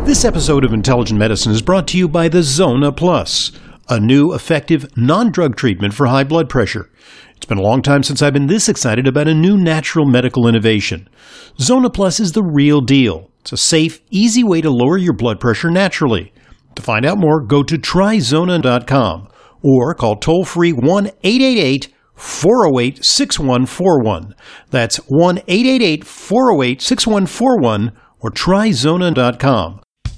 This episode of Intelligent Medicine is brought to you by the Zona Plus, a new, effective, non-drug treatment for high blood pressure. It's been a long time since I've been this excited about a new natural medical innovation. Zona Plus is the real deal. It's a safe, easy way to lower your blood pressure naturally. To find out more, go to tryzona.com or call toll-free 1-888-408-6141. That's 1-888-408-6141 or tryzona.com.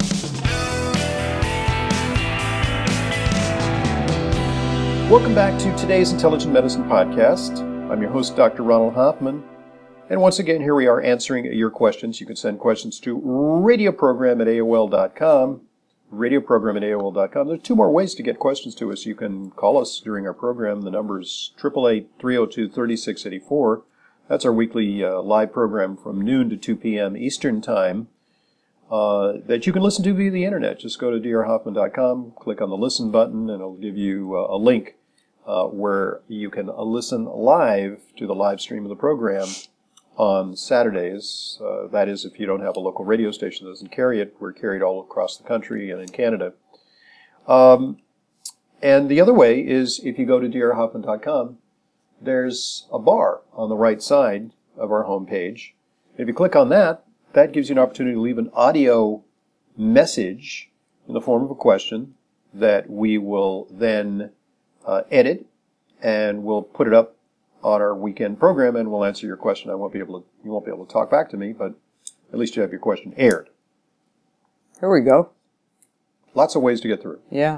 Welcome back to today's Intelligent Medicine Podcast. I'm your host, Dr. Ronald Hoffman. And once again, here we are answering your questions. You can send questions to radioprogram@aol.com. Radioprogram@aol.com. There are two more ways to get questions to us. You can call us during our program. The number is 888-302-3684. That's our weekly live program from noon to 2 p.m. Eastern Time that you can listen to via the internet. Just go to drhoffman.com, click on the listen button, and it'll give you a link where you can listen live to the live stream of the program on Saturdays. That is, if you don't have a local radio station that doesn't carry it. We're carried all across the country and in Canada. And the other way is if you go to drhoffman.com, there's a bar on the right side of our homepage. If you click on that, that gives you an opportunity to leave an audio message in the form of a question that we will then edit, and we'll put it up on our weekend program, and we'll answer your question. You won't be able to talk back to me, but at least you have your question aired. Here we go. Lots of ways to get through. Yeah.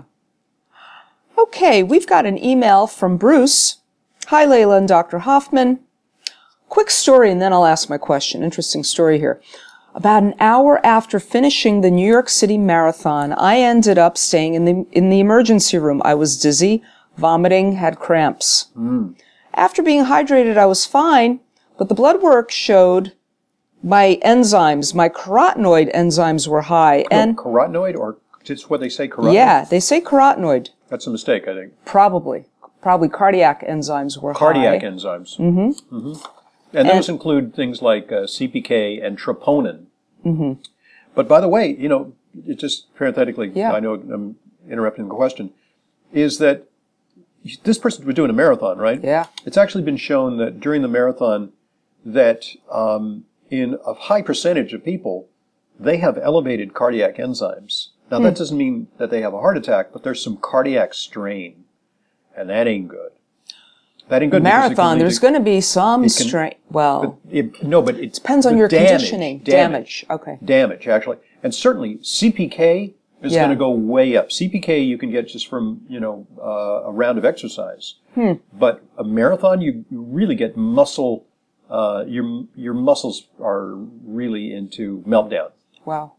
Okay, we've got an email from Bruce. Hi, Layla and Dr. Hoffman. Quick story, and then I'll ask my question. Interesting story here. About an hour after finishing the New York City Marathon, I ended up staying in the emergency room. I was dizzy, vomiting, had cramps. After being hydrated, I was fine, but the blood work showed my enzymes, my carotenoid enzymes were high. Carotenoid, or just what they say, carotenoid? Yeah, they say carotenoid. That's a mistake, I think. Probably cardiac enzymes were high. Cardiac enzymes. Mm-hmm. Mm-hmm. And those include things like CPK and troponin. Mm-hmm. But by the way, just parenthetically, I know I'm interrupting the question, is that this person was doing a marathon, right? Yeah. It's actually been shown that during the marathon that in a high percentage of people, they have elevated cardiac enzymes. Now, that doesn't mean that they have a heart attack, but there's some cardiac strain, and that ain't good. That ain't good. Marathon, there's going to be some strain. Well, it depends on your conditioning. Damage. Okay. Damage, actually. And certainly, CPK is going to go way up. CPK you can get just from, a round of exercise. But a marathon, you really get muscle, your muscles are really into meltdown. Wow.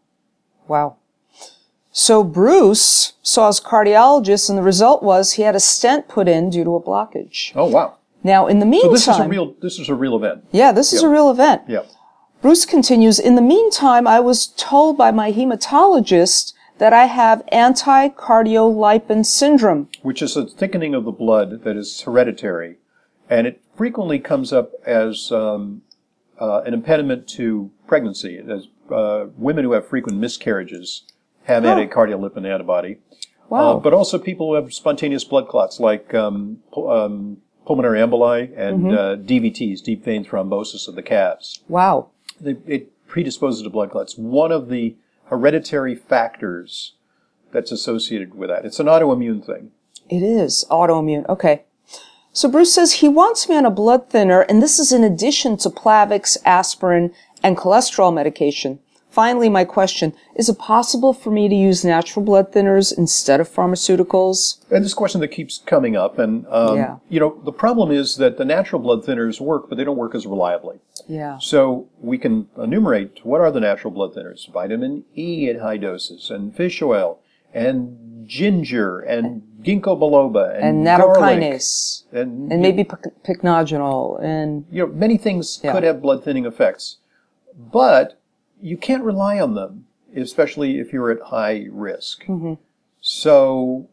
So Bruce saw his cardiologist, and the result was he had a stent put in due to a blockage. Oh, wow. Now, in the meantime... So this is a real event. Yeah, this is a real event. Yeah. Bruce continues, in the meantime, I was told by my hematologist that I have anti-cardiolipin syndrome. Which is a thickening of the blood that is hereditary. And it frequently comes up as an impediment to pregnancy. As women who have frequent miscarriages have anti-cardiolipin antibody. Wow. But also people who have spontaneous blood clots like pulmonary emboli and DVTs, deep vein thrombosis of the calves. Wow. It predisposes to blood clots. One of the hereditary factors that's associated with that. It's an autoimmune thing. It is autoimmune. Okay. So Bruce says he wants me on a blood thinner, and this is in addition to Plavix, aspirin, and cholesterol medication. Finally, my question, is it possible for me to use natural blood thinners instead of pharmaceuticals? And this question that keeps coming up, and the problem is that the natural blood thinners work, but they don't work as reliably. Yeah. So we can enumerate what are the natural blood thinners: vitamin E at high doses, and fish oil, and ginger, and ginkgo biloba, and nattokinase, garlic, and maybe pycnogenol, and many things could have blood thinning effects, but you can't rely on them, especially if you're at high risk. Mm-hmm. So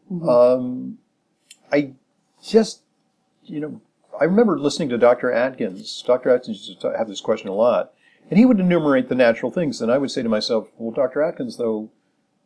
I just, I remember listening to Dr. Atkins. Dr. Atkins used to have this question a lot, and he would enumerate the natural things, and I would say to myself, well, Dr. Atkins, though,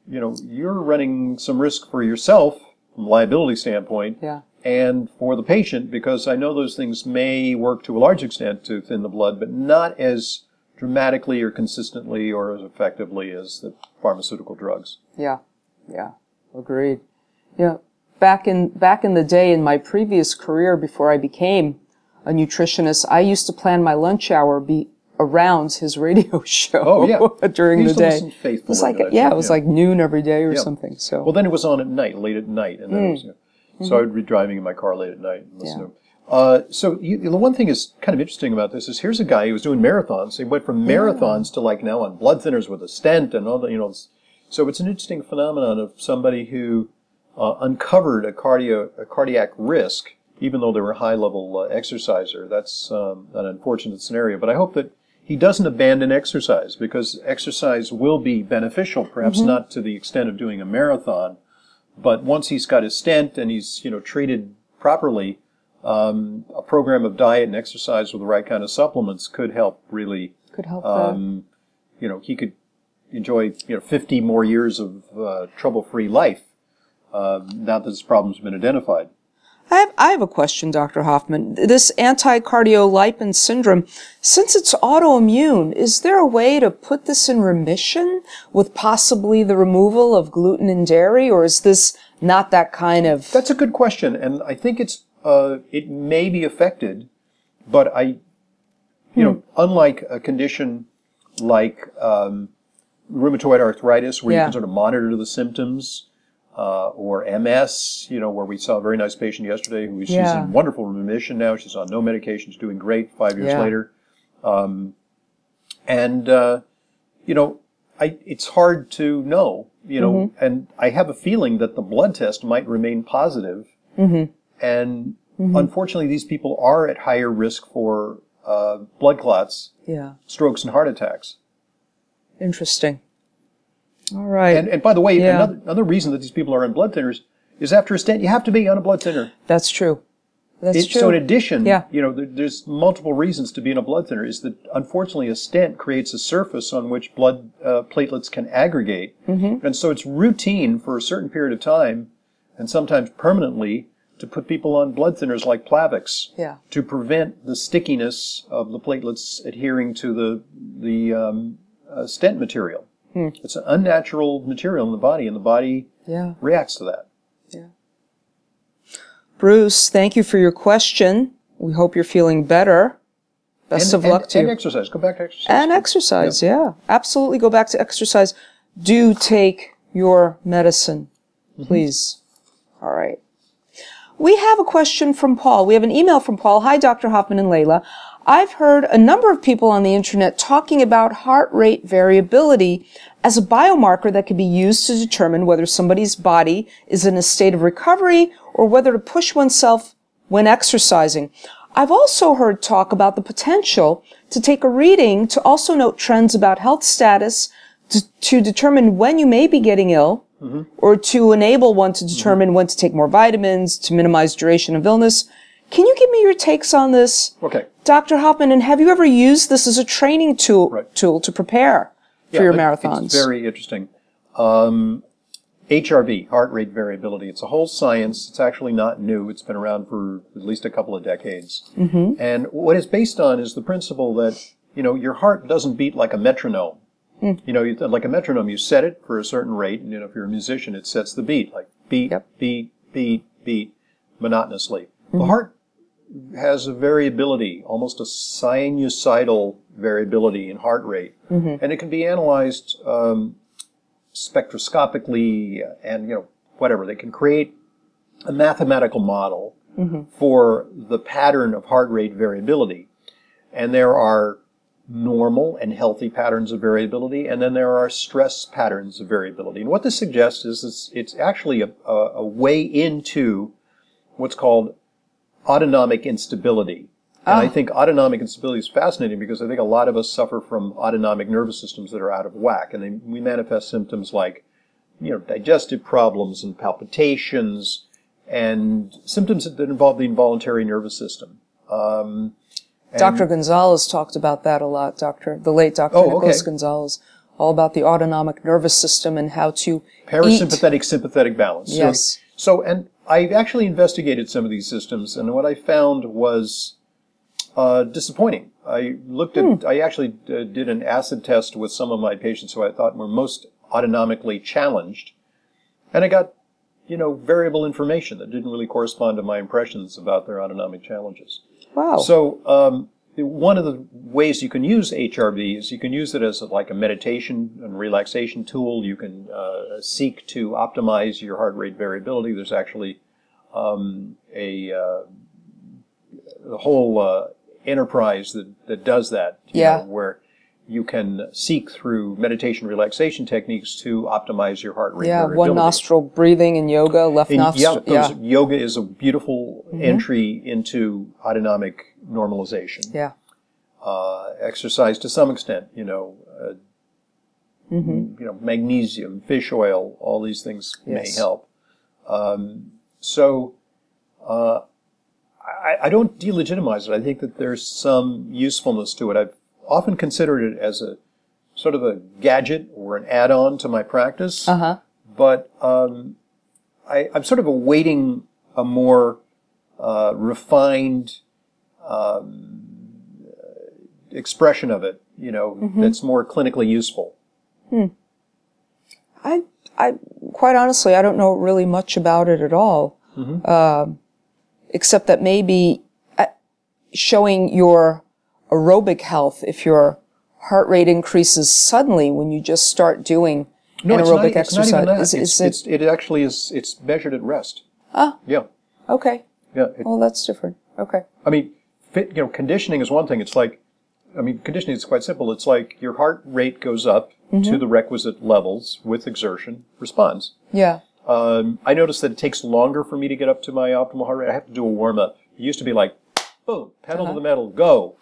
you're running some risk for yourself from a liability standpoint. Yeah. And for the patient, because I know those things may work to a large extent to thin the blood, but not as dramatically or consistently or as effectively as the pharmaceutical drugs. Yeah. Yeah. Agreed. Yeah. Back in the day in my previous career before I became a nutritionist, I used to plan my lunch hour around his radio show. Oh, yeah. During the day. It was like it was like noon every day or something. So well, then it was on at night, late at night, and then it was, so I would be driving in my car late at night and listen to him. So the one thing is kind of interesting about this is here's a guy who was doing marathons. He went from marathons to like now on blood thinners with a stent and all that, So it's an interesting phenomenon of somebody who uncovered a cardiac risk, even though they were a high-level exerciser. That's an unfortunate scenario. But I hope that he doesn't abandon exercise, because exercise will be beneficial, perhaps not to the extent of doing a marathon. But once he's got his stent and he's, treated properly, a program of diet and exercise with the right kind of supplements could help really. Could help. He could enjoy, 50 more years of trouble-free life now that this problem's been identified. I have a question, Dr. Hoffman. This anti-cardiolipin syndrome, since it's autoimmune, is there a way to put this in remission with possibly the removal of gluten and dairy, or is this not that kind of... That's a good question, and I think it may be affected, but unlike a condition like rheumatoid arthritis, where you can sort of monitor the symptoms, or MS, where we saw a very nice patient yesterday she's in wonderful remission now. She's on no medication. She's doing great 5 years later. It's hard to know, and I have a feeling that the blood test might remain positive. And unfortunately, these people are at higher risk for blood clots, strokes, and heart attacks. Interesting. All right. And by the way, another reason that these people are on blood thinners is after a stent, you have to be on a blood thinner. That's true. That's true. So in addition, there's multiple reasons to be in a blood thinner. Is that unfortunately a stent creates a surface on which blood platelets can aggregate. And so it's routine for a certain period of time, and sometimes permanently, to put people on blood thinners like Plavix to prevent the stickiness of the platelets adhering to the stent material. It's an unnatural material in the body, and the body reacts to that. Bruce, thank you for your question. We hope you're feeling better. Best of luck to you. And exercise. Go back to exercise. And exercise, Absolutely go back to exercise. Do take your medicine, please. All right. We have a question from Paul. We have an email from Paul. Hi, Dr. Hoffman and Layla. I've heard a number of people on the internet talking about heart rate variability as a biomarker that can be used to determine whether somebody's body is in a state of recovery or whether to push oneself when exercising. I've also heard talk about the potential to take a reading to also note trends about health status to determine when you may be getting ill, or to enable one to determine when to take more vitamins to minimize duration of illness. Can you give me your takes on this, Dr. Hoffman? And have you ever used this as a training tool to prepare for your marathons? It's very interesting. HRV, heart rate variability. It's a whole science. It's actually not new. It's been around for at least a couple of decades. And what it's based on is the principle that, your heart doesn't beat like a metronome. Like a metronome, you set it for a certain rate, and if you're a musician, it sets the beat, like beat, beat, beat, beat, monotonously. The heart has a variability, almost a sinusoidal variability in heart rate, and it can be analyzed spectroscopically, and whatever. They can create a mathematical model for the pattern of heart rate variability, and there are normal and healthy patterns of variability, and then there are stress patterns of variability. And what this suggests is it's actually a way into what's called autonomic instability. And I think autonomic instability is fascinating because I think a lot of us suffer from autonomic nervous systems that are out of whack, and we manifest symptoms like, digestive problems and palpitations and symptoms that involve the involuntary nervous system. Dr. Gonzalez talked about that a lot, the late Dr. Nicholas Gonzalez. all about the autonomic nervous system and how to Parasympathetic, sympathetic balance. Yes. So, and I've actually investigated some of these systems, and what I found was disappointing. I actually did an acid test with some of my patients who I thought were most autonomically challenged, and I got, variable information that didn't really correspond to my impressions about their autonomic challenges. Wow. So, one of the ways you can use HRV is you can use it as like a meditation and relaxation tool. You can seek to optimize your heart rate variability. There's actually a whole enterprise that does that, where you can seek through meditation relaxation techniques to optimize your heart rate variability. One nostril breathing in yoga, left nostril. Yoga is a beautiful entry into autonomic normalization. Yeah. Exercise to some extent, magnesium, fish oil, all these things may help. I don't delegitimize it. I think that there's some usefulness to it. I've often considered it as a sort of a gadget or an add-on to my practice. But I'm sort of awaiting a more refined expression of it, that's more clinically useful. I quite honestly, I don't know really much about it at all, except that maybe showing your aerobic health, if your heart rate increases suddenly when you just start doing anaerobic exercise. Not even that. It actually is. It's measured at rest. Yeah. Okay. Yeah. That's different. Okay. I mean, conditioning is one thing. It's like, conditioning is quite simple. It's like your heart rate goes up to the requisite levels with exertion, responds. Yeah. I noticed that it takes longer for me to get up to my optimal heart rate. I have to do a warm-up. It used to be like, boom, pedal to the metal, go,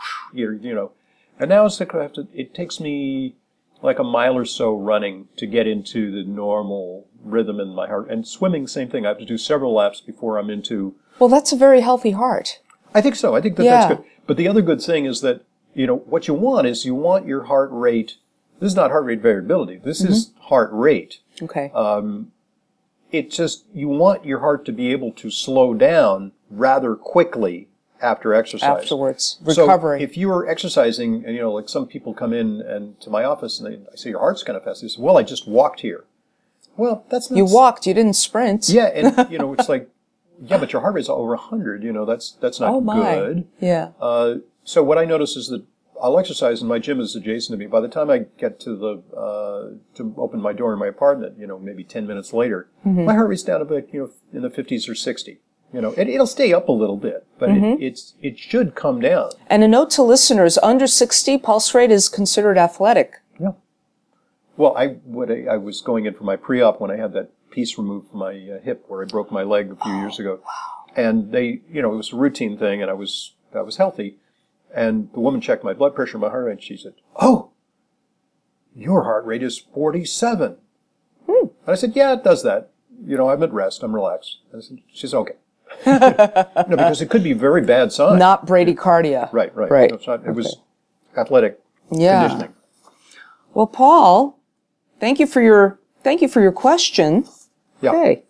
And now it takes me like a mile or so running to get into the normal rhythm in my heart. And swimming, same thing. I have to do several laps before I'm into... Well, that's a very healthy heart. I think so. I think that's good. But the other good thing is that, what you want your heart rate... This is not heart rate variability. This is heart rate. Okay. It's just, you want your heart to be able to slow down rather quickly after exercise. Afterwards. Recovery. So if you were exercising, and like some people come in and to my office and I say, your heart's kind of fast. They say, well, I just walked here. Well, that's not... You walked, you didn't sprint. Yeah, and it's like, but your heart rate's over 100, that's not good. Yeah. So what I notice is that I'll exercise and my gym is adjacent to me. By the time I get to to open my door in my apartment, maybe 10 minutes later, my heart rate's down about, in the 50s or 60. It'll stay up a little bit, but it should come down. And a note to listeners, under 60, pulse rate is considered athletic. Yeah. Well, I was going in for my pre-op when I had that piece removed from my hip where I broke my leg a few years ago. Wow. And it was a routine thing, and I was healthy. And the woman checked my blood pressure, my heart rate, and she said, "Oh, your heart rate is 47. And I said, "Yeah, it does that. I'm at rest. I'm relaxed." And she said, "Okay." No, because it could be a very bad sign. Not bradycardia. Right. Right. No, it's not, it was athletic conditioning. Well, Paul, thank you for your question. Yeah. Okay.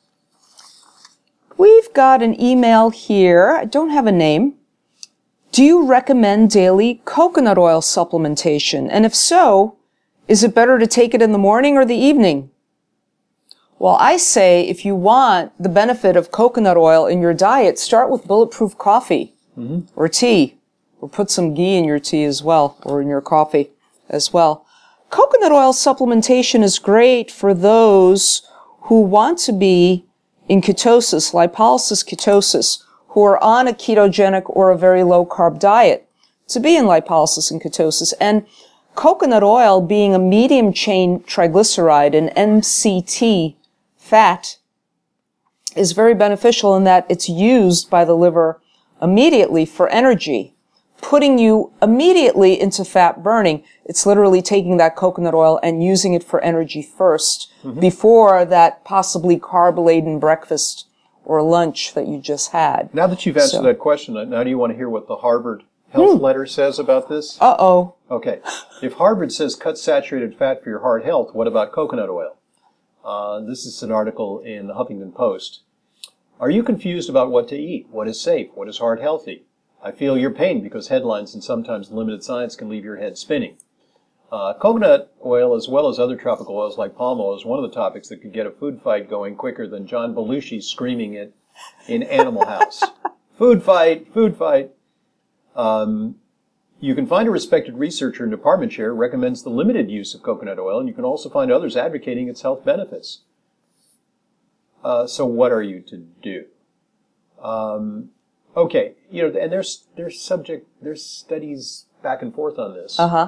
We've got an email here. I don't have a name. Do you recommend daily coconut oil supplementation? And if so, is it better to take it in the morning or the evening? Well, I say if you want the benefit of coconut oil in your diet, start with bulletproof coffee or tea, or put some ghee in your tea as well, or in your coffee as well. Coconut oil supplementation is great for those who want to be in ketosis, lipolysis ketosis, who are on a ketogenic or a very low-carb diet to be in lipolysis and ketosis. And coconut oil, being a medium-chain triglyceride, an MCT fat, is very beneficial in that it's used by the liver immediately for energy, putting you immediately into fat burning. It's literally taking that coconut oil and using it for energy first, before that possibly carb-laden breakfast or lunch that you just had. Now that you've answered that question, now do you want to hear what the Harvard Health Letter says about this? Uh-oh. Okay. If Harvard says cut saturated fat for your heart health, what about coconut oil? This is an article in the Huffington Post. Are you confused about what to eat? What is safe? What is heart healthy? I feel your pain because headlines and sometimes limited science can leave your head spinning. Coconut oil, as well as other tropical oils like palm oil, is one of the topics that could get a food fight going quicker than John Belushi screaming it in Animal House. Food fight, food fight. You can find a respected researcher and department chair who recommends the limited use of coconut oil, and you can also find others advocating its health benefits. So what are you to do? Okay, and there's studies back and forth on this. Uh-huh.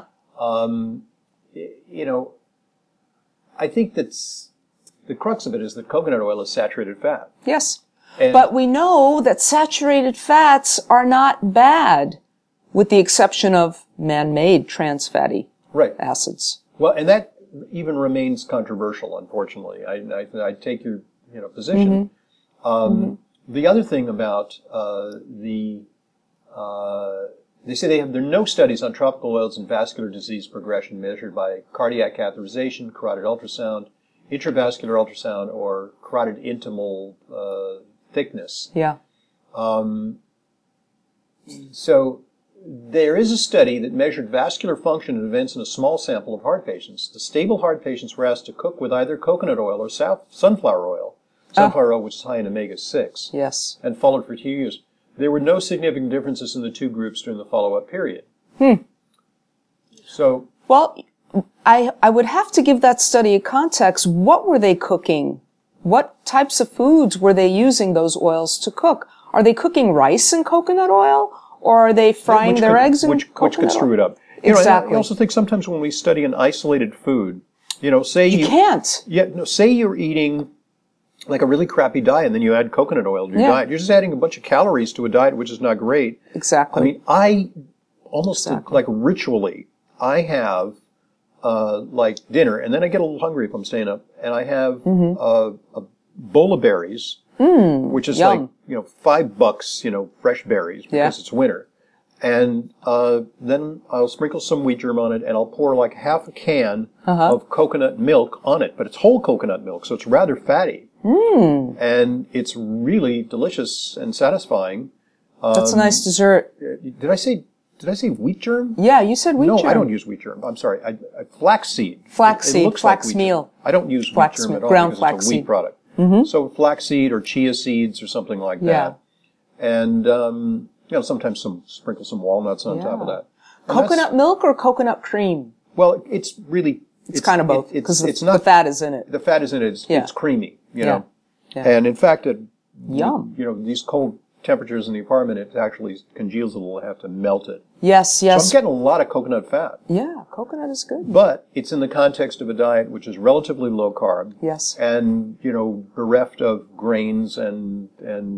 I think that's the crux of it is that coconut oil is saturated fat. Yes. And But we know that saturated fats are not bad, with the exception of man-made trans fatty right. acids. Well, and that even remains controversial, unfortunately. I take your position. Mm-hmm. The other thing about they say there are no studies on tropical oils and vascular disease progression measured by cardiac catheterization, carotid ultrasound, intravascular ultrasound, or carotid intimal thickness. Yeah. So there is a study that measured vascular function and events in a small sample of heart patients. The stable heart patients were asked to cook with either coconut oil or sunflower oil, which is high in omega-6, Yes. and followed for 2 years. There were no significant differences in the two groups during the follow-up period. So, Well, I would have to give that study a context. What were they cooking? What types of foods were they using those oils to cook? Are they cooking rice in coconut oil? Or are they frying their eggs in coconut which could screw it up. Exactly. I also think sometimes when we study an isolated food, say you can't. say you're eating like a really crappy diet and then you add coconut oil to your diet. You're just adding a bunch of calories to a diet which is not great. Exactly. I mean, I almost like ritually, I have like dinner and then I get a little hungry if I'm staying up and I have a bowl of berries, which is yum. like, $5, fresh berries because it's winter. And then I'll sprinkle some wheat germ on it and I'll pour like half a can of coconut milk on it. But it's whole coconut milk, so it's rather fatty. And it's really delicious and satisfying. That's a nice dessert. Did I say wheat germ? Yeah, you said wheat germ. No, I don't use wheat germ. I'm sorry. Flaxseed. Flaxseed, It looks flax like wheat meal. germ. I don't use Flax wheat germ meal, at all ground because it's a wheat flaxseed. product. So flaxseed or chia seeds or something like that. And, sometimes sprinkle some walnuts on top of that. And Coconut milk or coconut cream? well, it's really... It's kind of both, because it's the not fat is in it. the fat is in it. It's creamy, Yeah. And in fact, Yum. these cold temperatures in the apartment, it actually congeals a little. I have to melt it. Yes, So yes. I'm getting a lot of coconut fat. Yeah, coconut is good. But it's in the context of a diet which is relatively low carb. Yes. And, bereft of grains and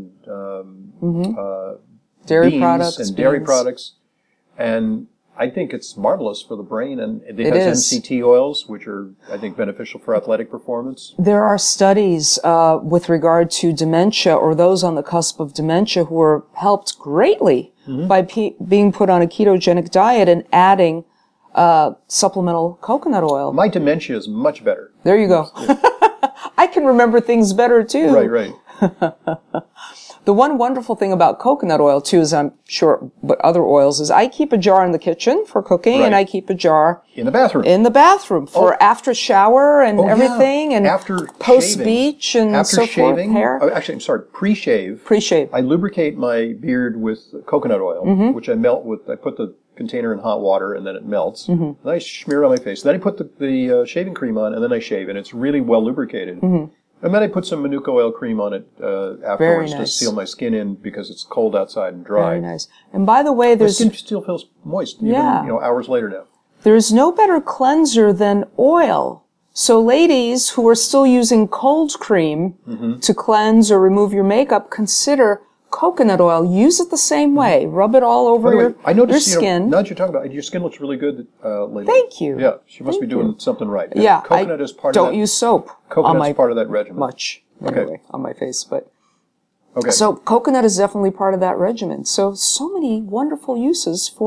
Dairy beans products. and dairy beans. products. And I think it's marvelous for the brain. And it It has is. MCT oils, which are, I think, beneficial for athletic performance. There are studies with regard to dementia or those on the cusp of dementia who were helped greatly by being put on a ketogenic diet and adding supplemental coconut oil. My dementia is much better. There you go. I can remember things better too. Right. The one wonderful thing about coconut oil too is, I'm sure, but other oils, is I keep a jar in the kitchen for cooking and Right. I keep a jar In the bathroom. in the bathroom for after shower and everything, and after post shaving. beach and After so shaving, forth. Hair. actually, I'm sorry, pre-shave. Pre-shave. I lubricate my beard with coconut oil, which I melt with. I put the container in hot water and then it melts. Then I smear it on my face. Then I put the shaving cream on and then I shave, and it's really well lubricated. And then I put some Manuka oil cream on it afterwards to nice. seal my skin in because it's cold outside and dry. Very nice. And by the way, The there's skin still feels moist, even hours later now. there's no better cleanser than oil. So ladies who are still using cold cream to cleanse or remove your makeup, consider coconut oil. Use it the same way. Rub it all over By the way, your, I noticed, your skin. now that you're talking about it, your skin looks really good lately. Thank you. Yeah, she must be doing something right. And Yeah, coconut I is part don't of that. use soap on Coconut's my part of that regimen. much Okay. anyway, on my face, but Okay. so coconut is definitely part of that regimen. So many wonderful uses for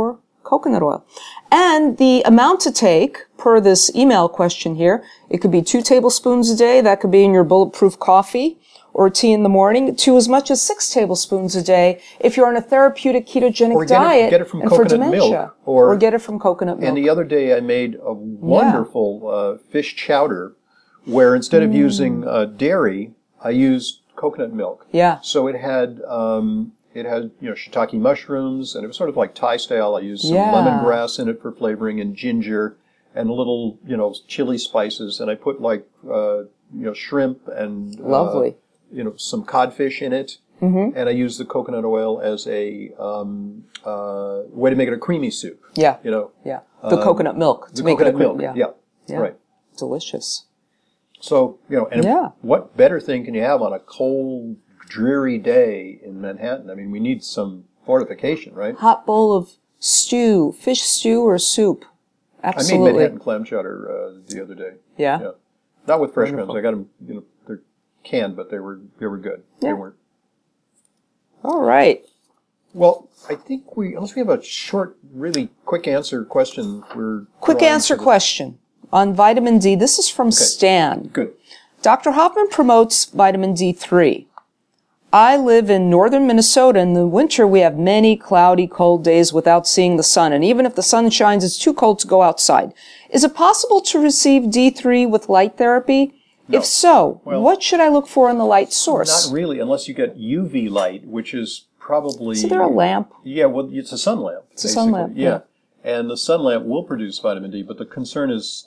Coconut oil. And the amount to take, per this email question here, it could be 2 tablespoons a day. That could be in your bulletproof coffee or tea in the morning, to as much as 6 tablespoons a day if you're on a therapeutic ketogenic diet get it from and for coconut dementia. milk, or get it from coconut milk. And the other day I made a wonderful fish chowder where instead of using dairy, I used coconut milk. Yeah. So it had shiitake mushrooms, and it was sort of like Thai style. I used some lemongrass in it for flavoring and ginger and little, chili spices, and I put like shrimp and Lovely. Some codfish in it. Mm-hmm. And I used the coconut oil as a way to make it a creamy soup. Yeah. Yeah. The coconut milk to make it a milk. Yeah. Right. Delicious. So, what better thing can you have on a cold, dreary day in Manhattan? I mean, we need some fortification, right? Hot bowl of stew, fish stew or soup. Absolutely. I made Manhattan clam chowder the other day. Yeah. Not with fresh clams. I got them, they're canned, but they were good. Yeah. They weren't. All right. Well, I think unless we have a short, really quick answer question, Quick answer question on vitamin D. This is from Stan. Good. Dr. Hoffman promotes vitamin D3. I live in northern Minnesota. In the winter, we have many cloudy, cold days without seeing the sun. And even if the sun shines, it's too cold to go outside. Is it possible to receive D3 with light therapy? No. If so, what should I look for in the light source? Not really, unless you get UV light, which is probably... Is there a lamp? Yeah, well, it's a sun lamp. It's a sun lamp, yeah. And the sun lamp will produce vitamin D, but the concern is,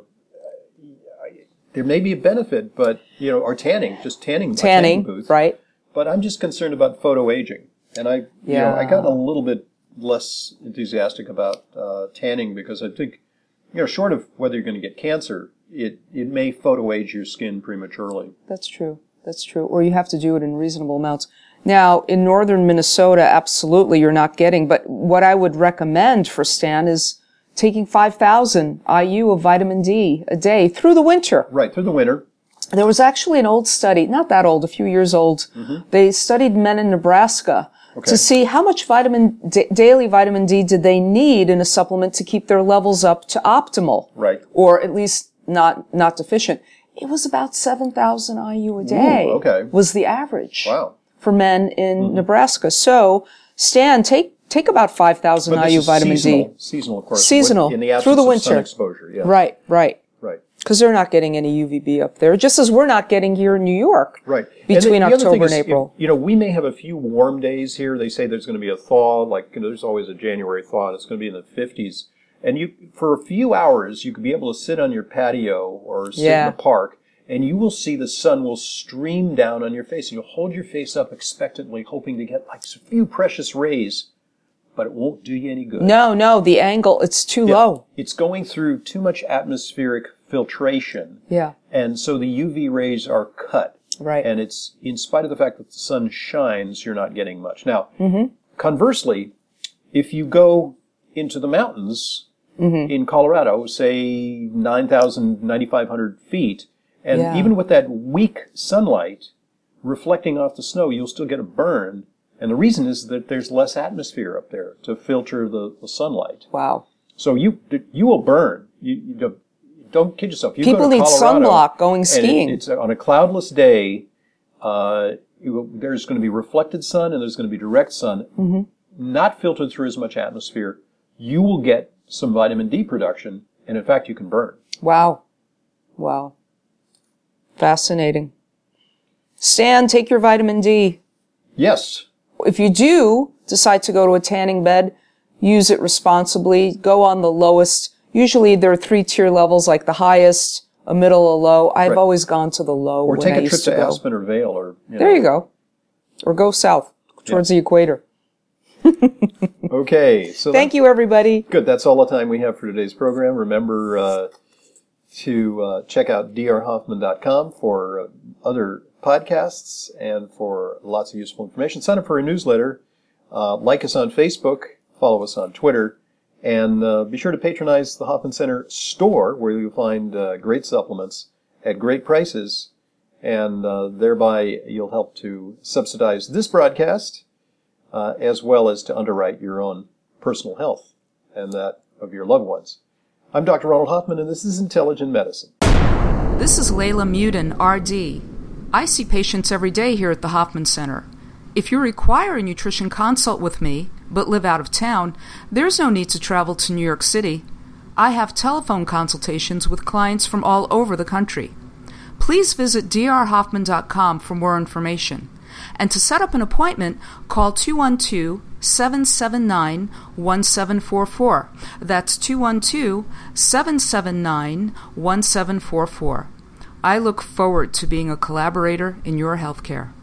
there may be a benefit, but, or tanning, just tanning. Tanning booth. Right. But I'm just concerned about photoaging. And I got a little bit less enthusiastic about tanning because I think, short of whether you're going to get cancer, it may photoage your skin prematurely. That's true. Or you have to do it in reasonable amounts. Now, in northern Minnesota, absolutely you're not getting, but what I would recommend for Stan is taking 5,000 IU of vitamin D a day through the winter. Right, through the winter. There was actually an old study, not that old, a few years old. Mm-hmm. They studied men in Nebraska to see how much daily vitamin D did they need in a supplement to keep their levels up to optimal. Right. Or at least not deficient. It was about 7,000 IU a day. Was the average. Wow. For men in Nebraska. So, Stan, take about 5,000 IU vitamin D. Seasonal, of course. Seasonal. In the absence through the of winter. sun exposure, yeah. Right. Because they're not getting any UVB up there, just as we're not getting here in New York. Right. Between October and April. We may have a few warm days here. They say there's going to be a thaw, there's always a January thaw, and it's going to be in the 50s. And for a few hours, you could be able to sit on your patio or sit in the park, and you will see the sun will stream down on your face. And you'll hold your face up expectantly, hoping to get a few precious rays, but it won't do you any good. No, the angle, it's too low. It's going through too much atmospheric filtration. Yeah. And so the UV rays are cut. Right. And it's, in spite of the fact that the sun shines, you're not getting much. Now, conversely, if you go into the mountains in Colorado, say 9,000, 9,500 feet, and even with that weak sunlight reflecting off the snow, you'll still get a burn. And the reason is that there's less atmosphere up there to filter the sunlight. Wow. So you will burn. You don't kid yourself. People need sunblock going skiing. It's on a cloudless day. There's going to be reflected sun and there's going to be direct sun, not filtered through as much atmosphere. You will get some vitamin D production, and in fact, you can burn. Wow. Fascinating. Stan, take your vitamin D. Yes. If you do decide to go to a tanning bed, use it responsibly. Go on the lowest. Usually there are 3-tier levels, like the highest, a middle, a low. I've always gone to the low. Or take a trip to Aspen or Vail. There you go. Or go south towards the equator. Okay. So thank you, everybody. Good. That's all the time we have for today's program. Remember to check out drhoffman.com for other podcasts and for lots of useful information. Sign up for a newsletter. Like us on Facebook. Follow us on Twitter. And be sure to patronize the Hoffman Center store, where you'll find great supplements at great prices. And thereby you'll help to subsidize this broadcast, as well as to underwrite your own personal health. and that of your loved ones. I'm Dr. Ronald Hoffman, and this is Intelligent Medicine. This is Layla Muden, RD. I see patients every day here at the Hoffman Center. If you require a nutrition consult with me, but live out of town, there's no need to travel to New York City. I have telephone consultations with clients from all over the country. Please visit drhoffman.com for more information. And to set up an appointment, call 212-779-1744. That's 212-779-1744. I look forward to being a collaborator in your healthcare.